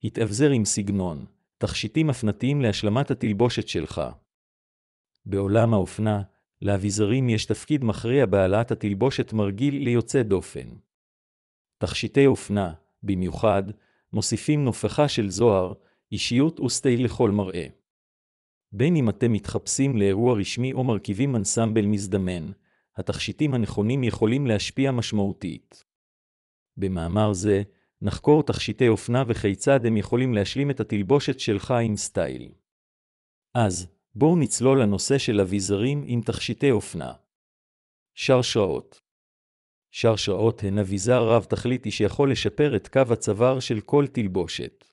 התאבזר עם סגנון, תכשיטים הפנתיים להשלמת התלבושת שלך. בעולם האופנה, לאביזרים יש תפקיד מכריע בהעלאת התלבושת מרגיל ליוצא דופן. תכשיטי אופנה, במיוחד, מוסיפים נופחה של זוהר, אישיות וסטייל לכל מראה. בין אם אתם מתחפשים לאירוע רשמי או מרכיבים אנסמבל מזדמן, התכשיטים הנכונים יכולים להשפיע משמעותית. במאמר זה, נחקור תכשיטי אופנה וכיצד הם יכולים להשלים את התלבושת שלך עם סטייל. אז, בואו נצלול לנושא של אביזרים עם תכשיטי אופנה. שרשראות. שרשראות הן אביזר רב תכליתי שיכול לשפר את קו הצוואר של כל תלבושת.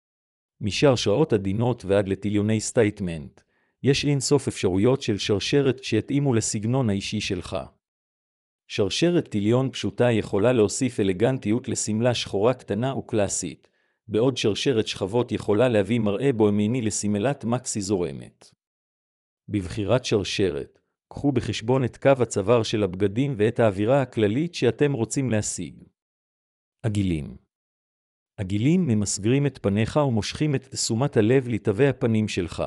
משרשראות עדינות ועד לטיליוני סטייטמנט, יש אינסוף אפשרויות של שרשרת שיתאימו לסגנון האישי שלך. שרשרת טיליון פשוטה יכולה להוסיף אלגנטיות לסמלה שחורה קטנה וקלאסית, בעוד שרשרת שכבות יכולה להביא מראה בוהמיני לסמלת מקסי זורמת. בבחירת שרשרת, קחו בחשבון את קו הצוואר של הבגדים ואת האווירה הכללית שאתם רוצים להשיג. עגילים. עגילים ממסגרים את פניך ומושכים את תשומת הלב לתווי הפנים שלך.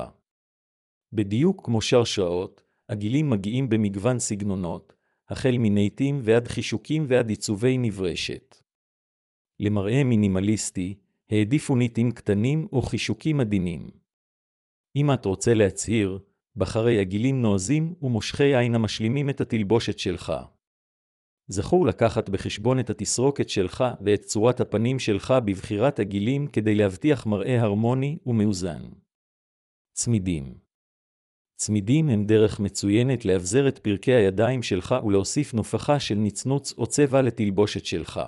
בדיוק כמו שרשראות, עגילים מגיעים במגוון סגנונות, החל מנייטים ועד חישוקים ועד עיצובי נברשת. למראה מינימליסטי, העדיפו ניטים קטנים או חישוקים עדינים. אם את רוצה להצהיר, בחרי עגילים נועזים ומושכי עין המשלימים את התלבושת שלך. זכור לקחת בחשבון את התסרוקת שלך ואת צורת הפנים שלך בבחירת עגילים כדי להבטיח מראה הרמוני ומאוזן. צמידים. צמידים הם דרך מצוינת להבזר את פרקי הידיים שלך ולהוסיף נופחה של נצנוץ או צבע לתלבושת שלך.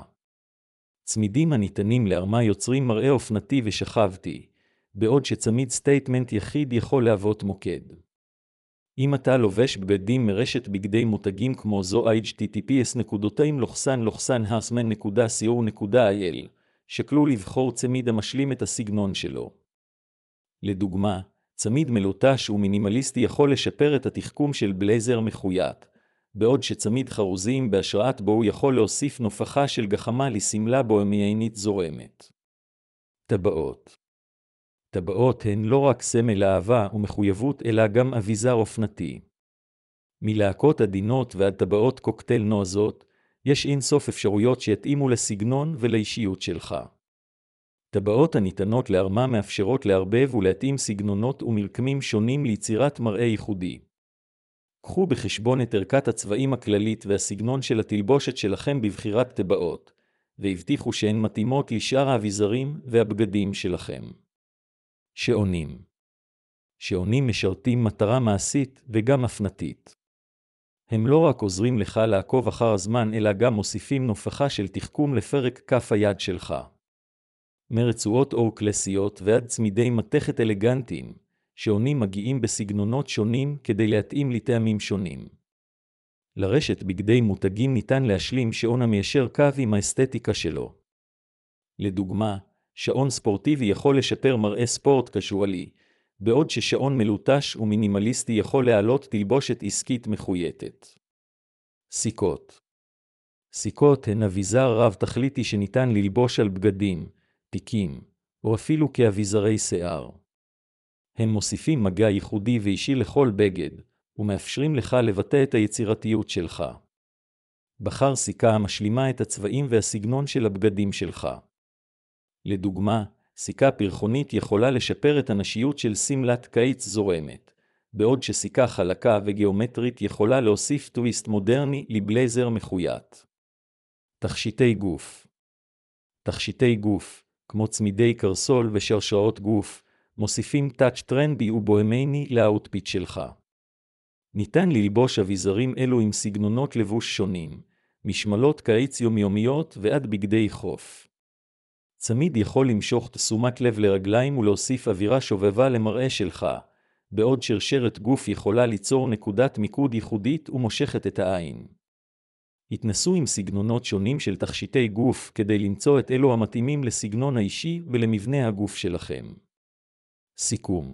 צמידים הניתנים להרמה יוצרים מראה אופנתי ושכבתי, בעוד שצמיד סטייטמנט יחיד יכול להוות מוקד. אם אתה לובש בגדים מרשת בגדי מותגים כמו זו https://harsman.co.il, שקלו לבחור צמיד המשלים את הסגנון שלו. לדוגמה, צמיד מלוטש ומינימליסטי יכול לשפר את התחכום של בלייזר מחויית, בעוד שצמיד חרוזים בהשראת בו יכול להוסיף נופחה של גחמה לסמלה בוהמיינית זורמת. טבעות. טבעות הן לא רק סמל אהבה ומחויבות אלא גם אביזר אופנתי. מלהקות עדינות ועד טבעות קוקטייל נועזות, יש אינסוף אפשרויות שיתאימו לסגנון ולאישיות שלך. טבעות הניתנות להרמה מאפשרות לערבב ולהתאים סגנונות ומרקמים שונים ליצירת מראה ייחודי. קחו בחשבון את ערכת הצבעים הכללית והסגנון של התלבושת שלכם בבחירת טבעות, והבטיחו שהן מתאימות לשאר האביזרים והבגדים שלכם. שעונים. שעונים משרתים מטרה מעשית וגם הפנתית. הם לא רק עוזרים לך לעקוב אחר הזמן אלא גם מוסיפים נופחה של תחכום לפרק כף היד שלך. מרצועות אור קלאסיות ועד צמידי מתכת אלגנטיים, שעונים מגיעים בסגנונות שונים כדי להתאים לטעמים שונים. לרשת בגדי מותגים ניתן להשלים שעון המיישר קו עם האסתטיקה שלו. לדוגמה, שעון ספורטיבי יכול לשפר מראה ספורט קשואלי, בעוד ששעון מלוטש ומינימליסטי יכול להעלות תלבושת עסקית מחויטת. סיכות. סיכות הן אביזר רב תכליתי שניתן ללבוש על בגדים, תיקים, או אפילו כאביזרי שיער. הם מוסיפים מגע ייחודי ואישי לכל בגד, ומאפשרים לך לבטא את היצירתיות שלך. בחר סיכה המשלימה את הצבעים והסגנון של הבגדים שלך. לדוגמה, סיכה פרחונית יכולה לשפר את הנשיות של סמלת קיץ זורמת, בעוד שסיכה חלקה וגיאומטרית יכולה להוסיף טוויסט מודרני לבלייזר מחויט. תכשיטי גוף. תכשיטי גוף, כמו צמידי קרסול ושרשראות גוף, מוסיפים טאץ' טרנדי ובוהמייני לאוטפיט שלך. ניתן ללבוש אביזרים אלו עם סגנונות לבוש שונים, משמלות קיץ יומיומיות ועד בגדי חוף. צמיד יכול למשוך תשומת לב לרגליים ולהוסיף אווירה שובבה למראה שלך, בעוד שרשרת גוף יכולה ליצור נקודת מיקוד ייחודית ומושכת את העין. התנסו עם סגנונות שונים של תכשיטי גוף כדי למצוא את אלו המתאימים לסגנון האישי ולמבנה הגוף שלכם. סיכום.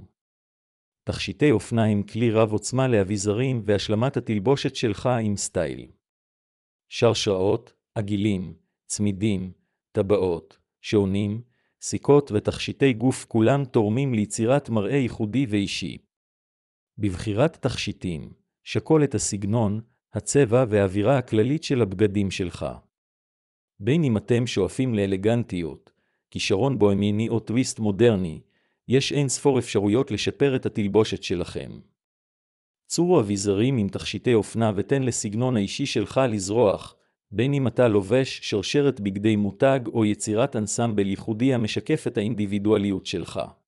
תכשיטי אופנה הם כלי רב עוצמה לאביזרים והשלמת התלבושת שלך עם סטייל. שרשראות, עגילים, צמידים, טבעות, שעונים, סיכות ותכשיטי גוף כולם תורמים ליצירת מראה ייחודי ואישי. בבחירת תכשיטים, שקול את הסגנון, הצבע והאווירה הכללית של הבגדים שלך. בין אם אתם שואפים לאלגנטיות, כישרון בוהמיני או טוויסט מודרני, יש אין ספור אפשרויות לשפר את התלבושת שלכם. צורו אביזרים עם תכשיטי אופנה ותן לסגנון האישי שלך לזרוח, בין אם אתה לובש שרשרת בגדי מותג או יצירת אנסמבל ייחודי המשקף את האינדיבידואליות שלך.